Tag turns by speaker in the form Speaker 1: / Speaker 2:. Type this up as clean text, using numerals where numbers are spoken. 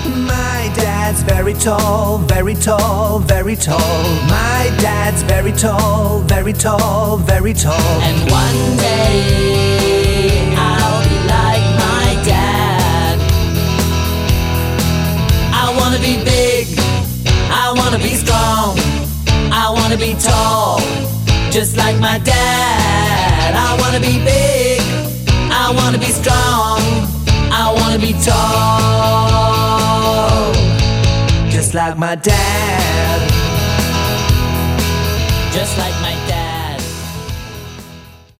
Speaker 1: My dad's very tall, very tall, very tall. My dad's very tall, very tall, very tall.
Speaker 2: And one day I'll be like my dad. I wanna be big, I wanna be strong, I wanna be tall, just like my dad. I wanna be big, I wanna be strong, I wanna be tall, just like my dad. Just like